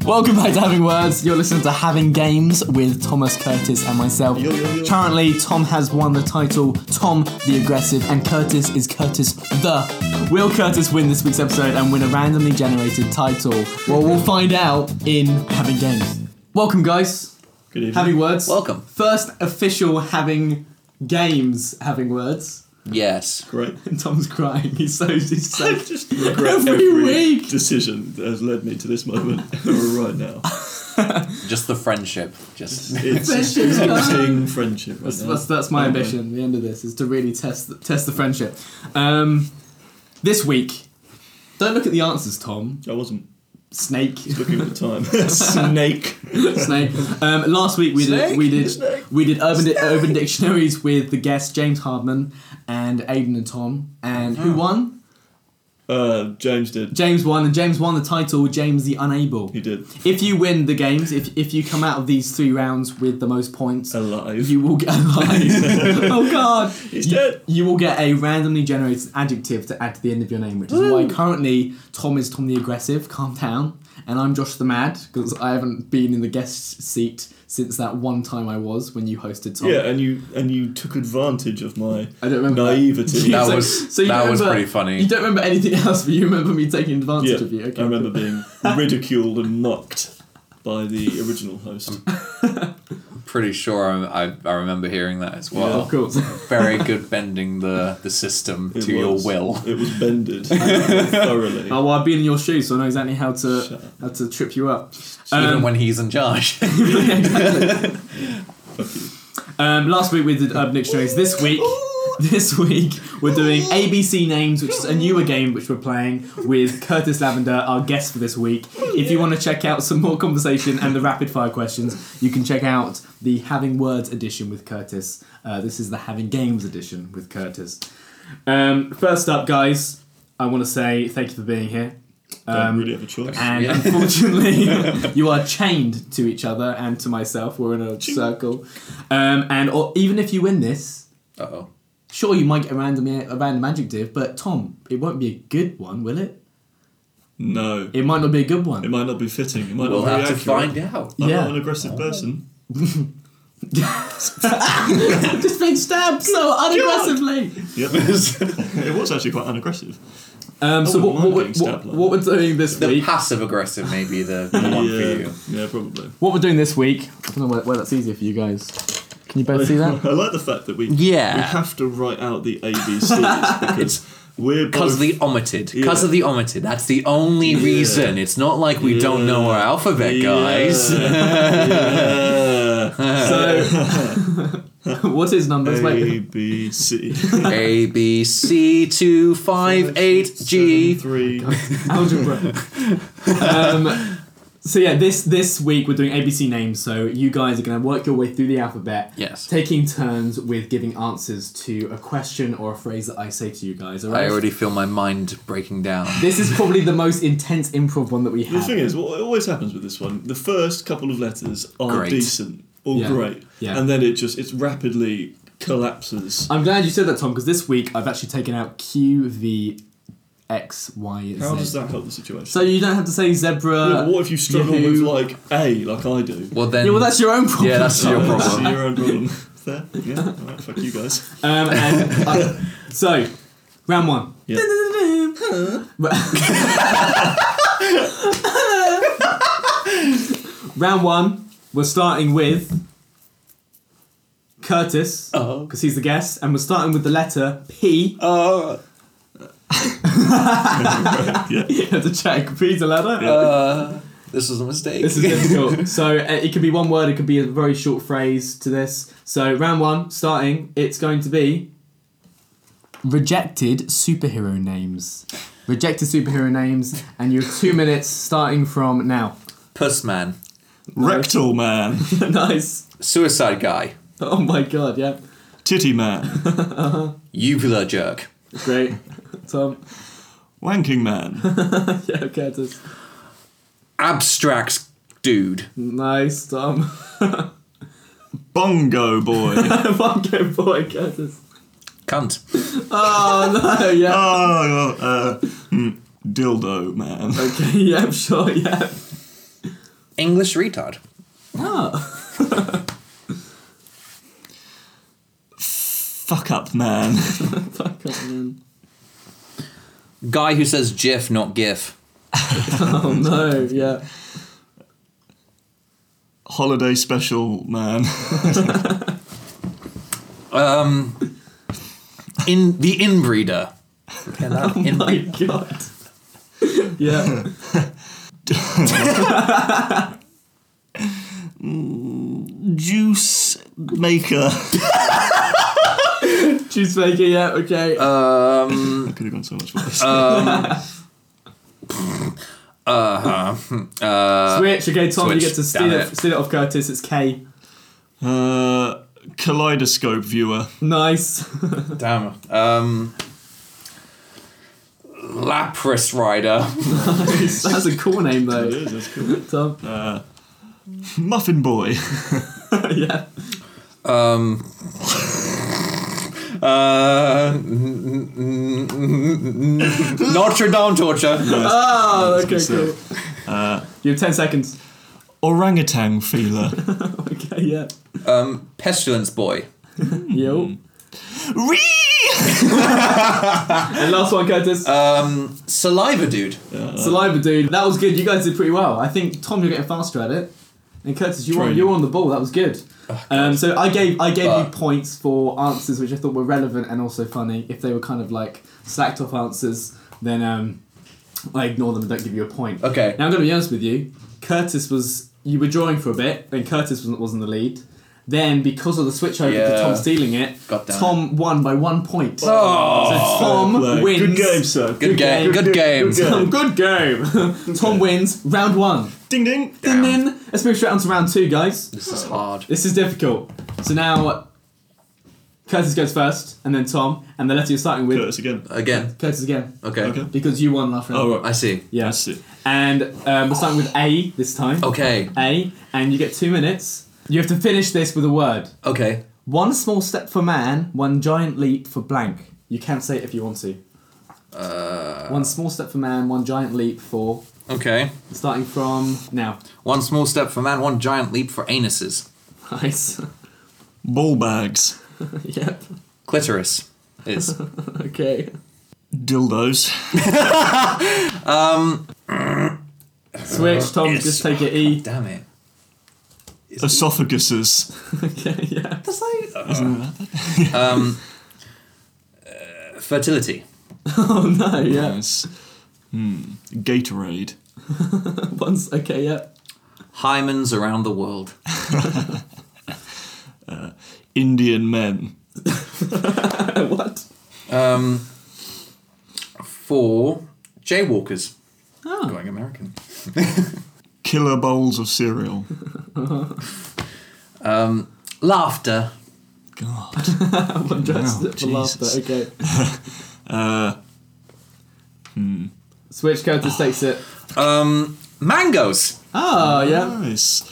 Welcome back to Having Words. You're listening to Having Games with Thomas, Curtis and myself. Yo. Currently, Tom has won the title Tom the Aggressive and Curtis is Curtis the. Will Curtis win this week's episode and win a randomly generated title? Well, we'll find out in Having Games. Welcome, guys. Good evening. Having Words. Welcome. First official Having Games Having Words. Yes. Great. And Tom's crying. He's so I just regret Every every week. decision that has led me to this moment right now. Just the friendship. Just It's Friendship's tempting friendship right now. That's my ambition. The end of this is to really test the friendship. This week, don't look at the answers, Tom. I wasn't Snake. looking at the time. Snake. Snake. Last week we did Snake. Urban Dictionaries with the guests James Hardman and Aidan and Tom. And who won? James did. James won, and James won the title James the Unable. He did. If you win the games, if you come out of these 3 rounds with the most points, Alive. you will get alive. Oh God! He's dead. You will get a randomly generated adjective to add to the end of your name, which is why currently Tom is Tom the Aggressive. Calm down, and I'm Josh the Mad because I haven't been in the guest seat since that one time I was when you hosted Tom. Yeah, and you took advantage of my I don't remember naivety. That So- was so you that was remember- pretty funny. You don't remember anything else, but you remember me taking advantage Yeah, of you. Okay, I remember being ridiculed and mocked by the original host. Pretty sure I remember hearing that as Yeah, well. of course. Very good bending the system It to was. your will. It was bended thoroughly. Oh, well, I've been in your shoes, so I know exactly how Shut to up. how to trip you up. Even when he's in charge. Exactly. Fuck you. Last week we did Urban Dictionaries. This week we're doing ABC Names, which is a newer game which we're playing with Curtis Lavender, our guest for this week. If you want to check out some more conversation and the rapid fire questions, you can check out the Having Words edition with Curtis. This is the Having Games edition with Curtis. First up, guys, I want to say thank you for being here. Don't really have a choice. And Yeah. unfortunately, you are chained to each other and to myself. We're in a circle. Even if you win this, Uh-oh. sure, you might get a random adjective, but Tom, it won't be a good one, will it? No. It might not be a good It one. might not be fitting. It might We'll not be have to accurate. find out. I'm Yeah. not an aggressive person. Just being stabbed so unaggressively. Yep. It was actually quite unaggressive. So wouldn't mind what being stabbed like what we're doing this The week? passive aggressive may be the one for you. Yeah, probably. What we're doing this week? I don't know where that's easier for you guys. Can you both see that? I like the fact that we Yeah. have to write out the ABCs because we're Because both... the omitted. Because Yeah. of the omitted. That's the only reason. It's not like we don't know our alphabet, guys. Yeah. So, what is numbers? Wait. ABC. A, B, C, 2, 5, 8, G. 3. Algebra. So yeah, this week we're doing ABC names. So you guys are going to work your way through the alphabet. Yes. Taking turns with giving answers to a question or a phrase that I say to you guys. All right. I already feel my mind breaking down. This is probably the most intense improv one that we The have. thing is, what always happens with this one, the first couple of letters are Great. decent or Yeah. great, Yeah. and then it rapidly collapses. I'm glad you said that, Tom, because this week I've actually taken out Q, V, X, Y, Z. How does that help the situation? So you don't have to say zebra. Yeah, but what if you struggle Yahoo. with like A, like I do? Well, then. Yeah, well, that's your own problem. Yeah, that's your Tom. problem. That's your own problem. Fair. Yeah. Alright, fuck you guys. So, round one. Yeah. Round one, we're starting with Curtis, Oh. because he's the guest, and we're starting with the letter P. Oh. Yeah. You have to check. P's a letter. This was a mistake. This is difficult. So it could be one word, it could be a very short phrase to this. So round one, starting, it's going to be rejected superhero names. Rejected superhero names, and you have 2 minutes starting from now. Pussman. Rectal man. Nice. Suicide guy. Oh my god, yeah. Titty man. Uvula jerk. Great. Tom. Wanking man. Yeah, Curtis. Abstract dude. Nice, Tom. Bongo boy. One go boy, Curtis. Cunt. Oh no, yeah. Dildo man. Okay, yeah, sure, yeah. English retard. Oh. Fuck up, man. Fuck off, man. Guy who says GIF, not GIF. Oh no, yeah. Holiday special, man. In the inbreeder. Okay, that Oh my inbreeder. god. Yeah. Juice maker. Juice maker, yeah, okay. I could have gone so much worse. Switch, okay, Tom, switch. you get to steal Damn it off Curtis, it's K. Kaleidoscope viewer. Nice. Damn. Lapras Rider. Nice. That's a cool name though. It is, that's cool. Tom. Muffin boy. Yeah. Notre Dame torture. Oh, okay, That's cool. You have 10 seconds. Orangutan feeler. Okay, yeah. Pestilence boy. Yo. Ree! And last one, Curtis. Saliva dude. Saliva dude. That was good. You guys did pretty well. I think Tom, you're getting faster at it. And Curtis, you were on the ball. That was good. So I gave you points for answers which I thought were relevant and also funny. If they were kind of like slacked off answers, then I ignore them and don't give you a point. Okay. Now I'm going to be honest with you. You were drawing for a bit, then Curtis was in the lead. Then, because of the switchover to Tom stealing it, Tom won by 1 point. Oh. So Tom wins. Good game, sir. Good game. Good game. Good game. Tom wins round 1. Ding ding. Ding ding. Let's move straight on to round 2, guys. This is hard. This is difficult. So now, Curtis goes first, and then Tom, and the letter you're starting with. Curtis again. Curtis again. Okay. Because you won last round. Oh, right. I see. Yeah. I see. And we're starting with A this time. Okay. A, and you get 2 minutes. You have to finish this with a word. Okay. One small step for man, one giant leap for blank. You can say it if you want to. One small step for man, one giant leap for... Okay. Starting from now. One small step for man, one giant leap for anuses. Nice. Ball bags. Yep. Clitoris is. Okay. Dildos. Switch, Tom, just take it E. Damn it. Esophaguses. Okay, yeah. Fertility. Oh no, yeah. Nice. Gatorade. Okay, yeah. Hymens around the world. Indian men. What? For jaywalkers. Oh. Going American. Killer bowls of cereal. Laughter. God. One dressed Wow, for laughter, Jesus. okay. Switch, Curtis takes it. Mangoes. Oh, yeah. Nice.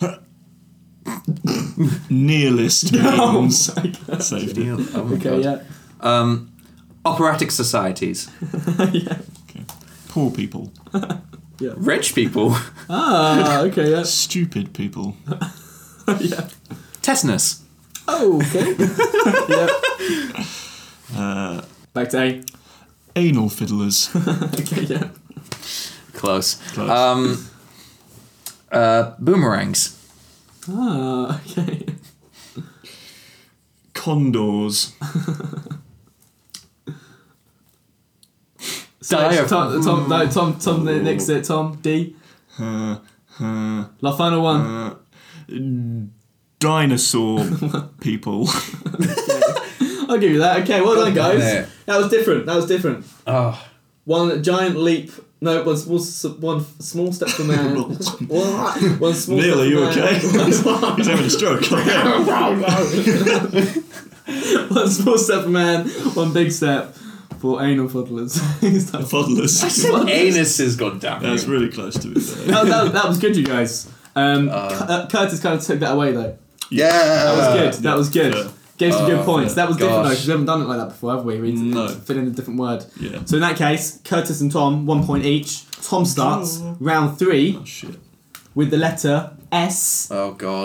Nihilist Oh memes. my God. Saved it. Oh my Okay, God. yeah. Operatic societies. Yeah. Poor people. Rich people. Ah, okay, yeah. Stupid people. Yeah. Tetanus. Oh, okay. Yeah. Back to A. Anal fiddlers. Okay, yeah. Close. Close. Boomerangs. Ah, okay. Condors. Switch, Tom, next it. Tom, D. La final one. Dinosaur people. I'll give you that. Okay, well done, damn guys. it. That was different. Oh. One giant leap. No, one small step for man. one small Neil, step are you for okay? man. He's having a stroke. One small step for man, one big step for anal fuddlers. Fuddlers. Anus has gone down. That's really close to it. that was good, you guys. Curtis kind of took that away, though. Yeah. That was good. Yeah. Gave some good points. That was different, though, Gosh. because we haven't done it like that before, have we? We need No. to fit in a different word. Yeah. So in that case, Curtis and Tom, 1 point each. Tom starts round 3. Oh shit. with the letter S. Oh God.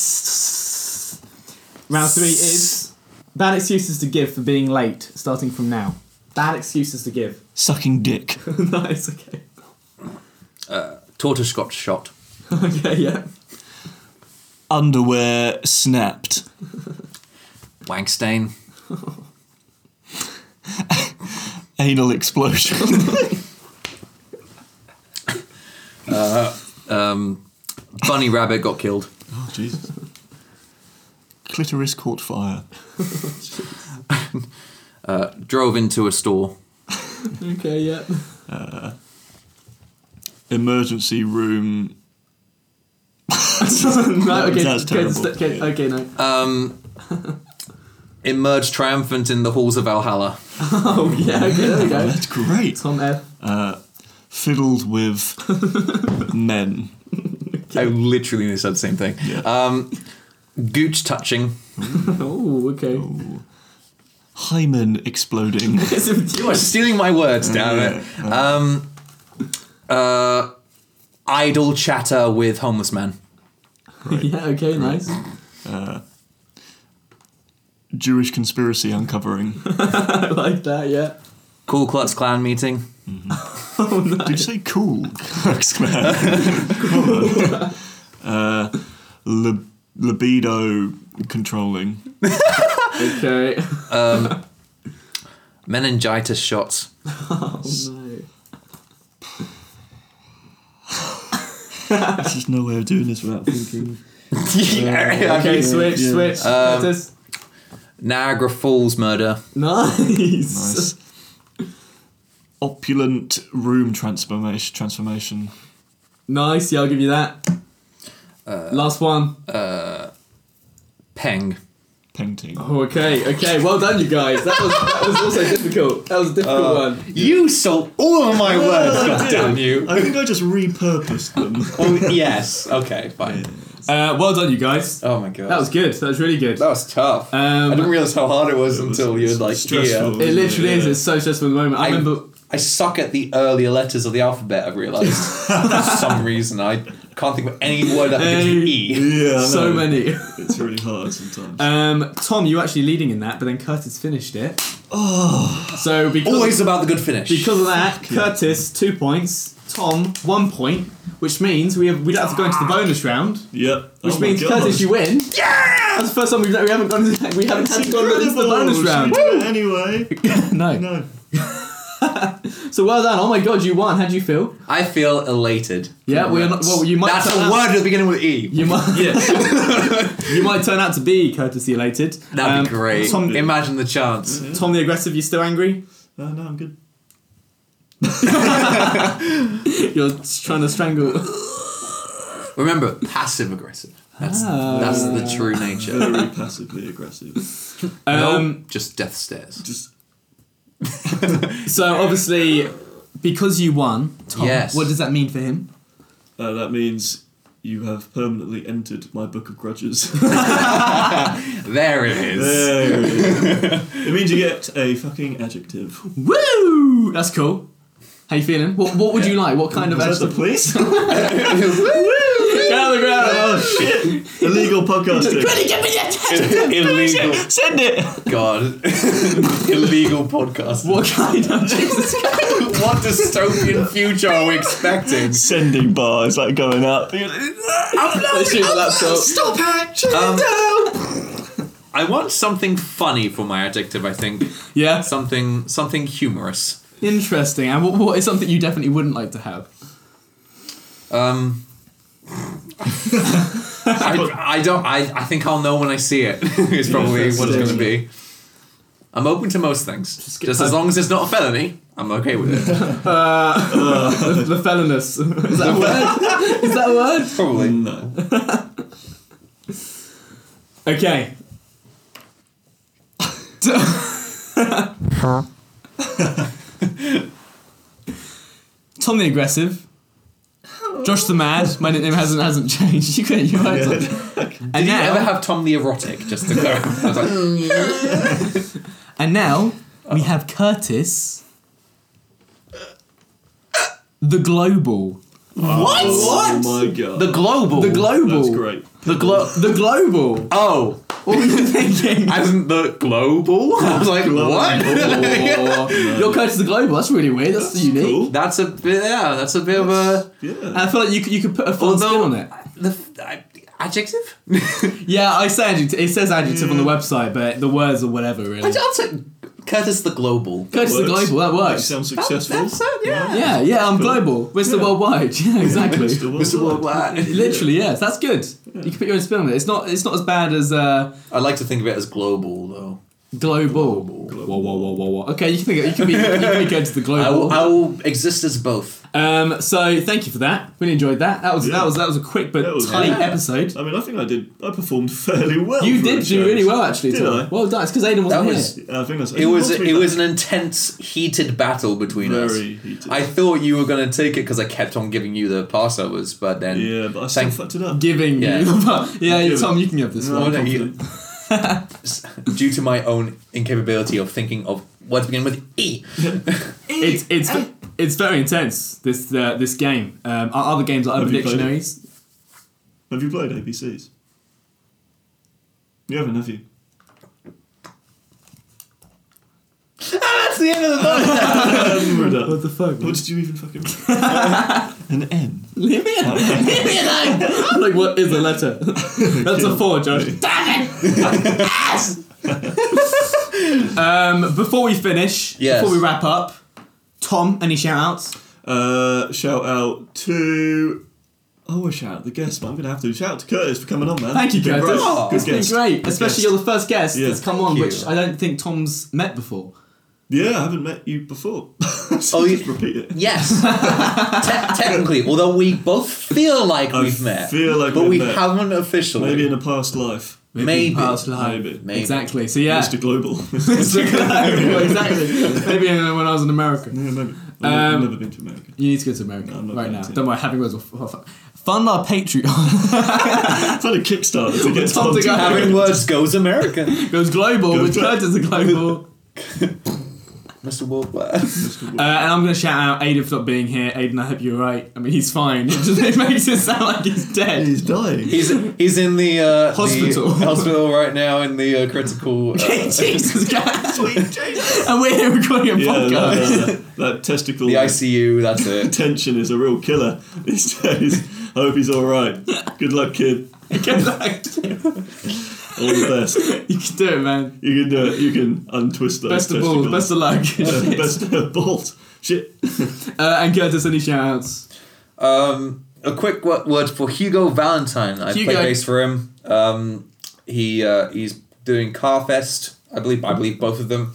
Round 3 is bad excuses to give for being late, starting from now. Bad excuses to give. Sucking dick. Nice, okay. Tortoise got shot. Okay, yeah. Underwear snapped. Wank stain. Anal explosion. Bunny rabbit got killed. Oh, Jesus. Clitoris caught fire. Drove into a store. Okay, yeah. Emergency room. No, okay, That's terrible. okay, no. Emerged triumphant in the halls of Valhalla. Oh, yeah, okay, there we go. That's great. Tom F. Fiddled with men. I literally said the same thing. Yeah. Gooch touching. Oh, okay. Hymen exploding. You are stealing my words, damn it. Idle chatter with homeless men. Yeah, okay, nice. Jewish conspiracy uncovering. I like that, yeah. Ku Klux Klan meeting. Oh, no. Did you say cool? Libido controlling. Okay. Meningitis shots. Oh, no. There's just no way of doing this without thinking. Okay, switch. Curtis. Niagara Falls murder. Nice. Opulent room transformation. Nice, yeah, I'll give you that. Last one. Peng. Painting. Oh, okay, well done, you guys. That was also difficult. That was a difficult one. You stole all of my words, goddamn you. I think I just repurposed them. Oh, yes. Okay, fine. Well done, you guys. Oh my god. That was good. That was really good. That was tough. I didn't realise how hard it was until you were like, stressful. here. It literally is. It's so stressful at the moment. I remember. I suck at the earlier letters of the alphabet, I've realised. For some reason, I can't think of any word that begins with E. Yeah, I so know. many. It's really hard sometimes. Tom, you were actually leading in that, but then Curtis finished it. Oh. So because Always about the good finish. because of that, Curtis 2 points, Tom 1 point, which means we don't have to go into the bonus round. Yep. Which means Curtis, you win. Yeah! That's the first time we haven't gone into we haven't had to go into the bonus round. Anyway. No. No. So well done. Oh my god, you won. How do you feel? I feel elated. Yeah, you might. That's turn a out- word at the beginning with E. You might. You might turn out to be Curtis the elated. That'd be great. Tom, Imagine the chance. Tom the aggressive. You still angry? No, I'm good. You're trying to strangle. Remember, passive aggressive. That's the true nature. Very passively aggressive. Just death stares. Just. So obviously, because you won, Tom. Yes. What does that mean for him? That means you have permanently entered my book of grudges. There it is. There it is. It means you get a fucking adjective. Woo! That's cool. How you feeling? What would you like? What kind of Was that the adjective? police? Get out of the ground! Oh shit! Illegal podcasting. Ready, get me that adjective! Illegal. Send it! God. Illegal podcast. What kind of Jesus Christ? What dystopian future are we expecting? Sending bar is like going up. Let's shoot the laptop. Stop it! Shut it down! I want something funny for my adjective, I think. Yeah? Something humorous. Interesting. And what is something you definitely wouldn't like to have? I think I'll know when I see it. It's probably what it's going to be. I'm open to most things. Just as long as it's not a felony, I'm okay with it. The felonous. Is that a word? Is that a word? Probably. No. Okay. Tom the aggressive. Josh the mad. My nickname hasn't changed. You couldn't. You're right. Did you ever have Tom the erotic? Just to clarify. I was like, And now we have Curtis the global. What? Oh my god. The global. The global. That's great. The The global. Oh. What were you thinking? Asn't the global? I was like, what? You're Curtis the Global. That's really weird. That's unique. Cool. That's a bit of a Yeah. And I feel like you could put a fun spin on it. Adjective? Yeah, I say adjective. It says adjective on the website, but the words or whatever, really. I'll take Curtis the Global. Curtis the Works. Global, that That works. sounds successful. That's it, yeah. Yeah, I'm global. Mr. Worldwide. Yeah, exactly. Mr. Worldwide. Literally, yes. That's good. You can put your own spin on it. It's not as bad as I like to think of it as global, though. global. Whoa. Okay, you can be Curtis the Global. I will exist as both. So thank you for that. Really enjoyed that. That was a quick but That was- tight yeah. episode. I mean, I think I performed fairly well. You for did a do show. really well, actually. Did Tom. I? Well done. It's because Aidan wasn't That was- here. I think that's. It was an intense, heated battle between us. very heated. I thought you were going to take it because I kept on giving you the passovers, but then Yeah, but I still Thank- fucked it up. Giving Yeah. you yeah, Give Tom, you can have this No, one. no, you- due to my own incapability of thinking of words beginning with E. It's very intense. This game. Our other games are Urban Have you played it? Dictionaries. Have you played ABCs? You haven't, have you? That's the end of the podcast. We're done. What the fuck? What did you even fucking... An N. Leave me alone. Leave me alone. Like, what is a letter? That's a 4, Josh. Damn it! Before we finish, Yes. before we wrap up, Tom, any shout outs? Shout out to... Oh, a shout out to the guest, but I'm going to have to. Shout out to Curtis for coming on, man. Thank you, Been Curtis. great. Oh, Good It's been guest. great. Good Especially guest. you're the first guest Yeah. that's come on, Thank which you. I don't think Tom's met before. Yeah, I haven't met you before. So Oh, just repeat it. Yes. Technically, although we both feel like I we've met. feel like but we've we met. haven't officially. Maybe in a past life. Maybe. Past life. Maybe. Exactly. So yeah. Mr. Global. Exactly. Maybe when I was in America. Yeah, maybe. I've never been to America. You need to go to America No, I'm not right going now. to. Don't worry, having words will fund our Patreon. Find a Kickstarter to get Tom Tom to to go. Having words goes American. Goes global Goes with glo- Curtis the Global. Mr. Worldwide. And I'm going to shout out Aidan for not being here. Aidan, I hope you're right. I mean, he's fine. It makes it sound like he's dead. He's dying. He's in the Hospital. the hospital right now in the critical. Jesus Christ. Sweet Jesus. And we're here recording a Yeah, podcast. that testicle the ICU. That's it. tension is a real killer these days. I hope he's alright. Good luck, kid. Good luck. All the best. You can do it, man. You can do it. You can untwist those Best of balls. Best of luck. Yeah, best of balls. Shit. And Curtis, any shout outs? A quick word for Hugo Valentine. I Hugo. play bass for him. He's doing Carfest. I believe both of them.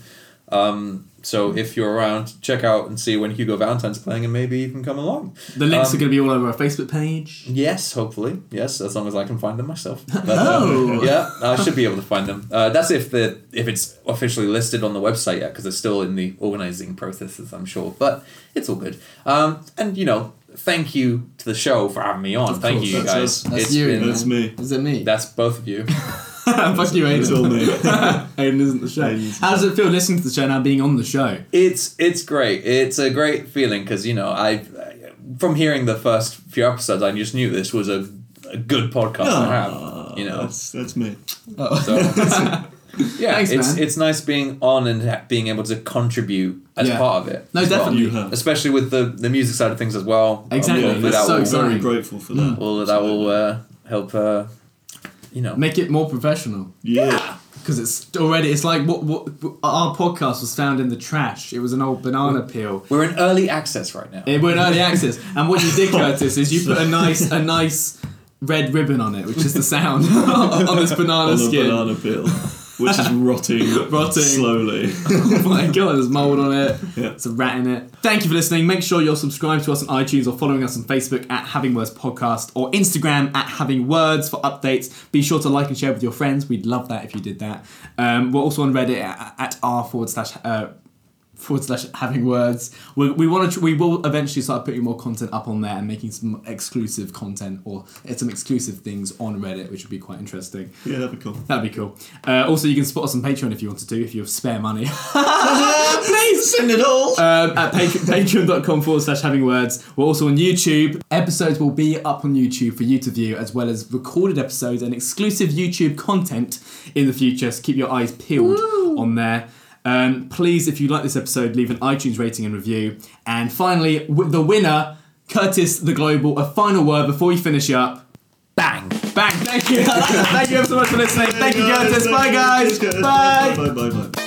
So if you're around, check out and see when Hugo Valentine's playing, and maybe you can come along. The links are going to be all over our Facebook page. Yes, hopefully. Yes, as long as I can find them myself. But, Oh. yeah, I should be able to find them. That's if it's officially listed on the website yet, because it's still in the organising processes, I'm sure. But it's all good. And thank you to the show for having me on. Of Thank course, you that's guys. us. That's It's you. been- That's me. Is it me? That's both of you. Fuck you, Aidan. It's all me. Aidan isn't the show. Aidan's- How does it feel listening to the show now, being on the show? It's great. It's a great feeling because I from hearing the first few episodes, I just knew this was a good podcast to have. That's me. So yeah, Thanks, man. it's nice being on and being able to contribute as Yeah. part of it. No, as well. definitely. You have. Especially with the music side of things as well. Exactly. Hopefully That's that so will- exciting. Very grateful for that. all of that will help. Make it more professional. Yeah. Because it's like what our podcast was found in the trash. It was an old banana peel. We're in early access right now. We're in early access, and what you did, Curtis, is you put a nice red ribbon on it, which is the sound on this banana On the skin. banana peel, which is rotting, Rotting. slowly. Oh my god, there's mold on it. Yeah. There's a rat in it. Thank you for listening. Make sure you're subscribed to us on iTunes or following us on Facebook at Having Words Podcast or Instagram at Having Words for updates. Be sure to like and share with your friends. We'd love that if you did that. We're also on Reddit at r/. /having words. We will eventually start putting more content up on there and making some exclusive content or some exclusive things on Reddit, which would be quite interesting. Yeah, that'd be cool. That'd be cool. Also, you can support us on Patreon if you wanted to, if you have spare money. Please send it all. At patreon.com/having words. We're also on YouTube. Episodes will be up on YouTube for you to view, as well as recorded episodes and exclusive YouTube content in the future. So keep your eyes peeled on there. Please, if you like this episode, leave an iTunes rating and review. And finally, the winner, Curtis the Global, a final word before we finish up. Bang! Bang! Thank you. Thank you ever so much for listening. Thank you, Curtis. Bye, guys. Bye. Bye.